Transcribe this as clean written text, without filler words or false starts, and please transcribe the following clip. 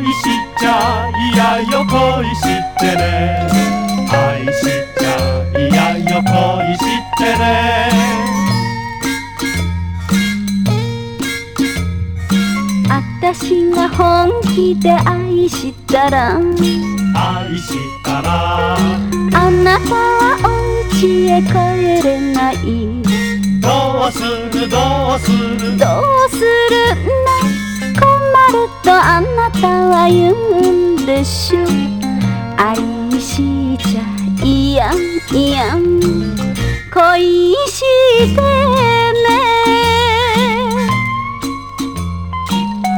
しちゃ嫌よ恋してね、愛しちゃ嫌よ恋してね。 あたしが本気で愛したら、 愛したらあなたはお家へ帰れない。 どうするどうするどうするの、困るとあなたは言うんでしょ。愛しちゃいやいや恋して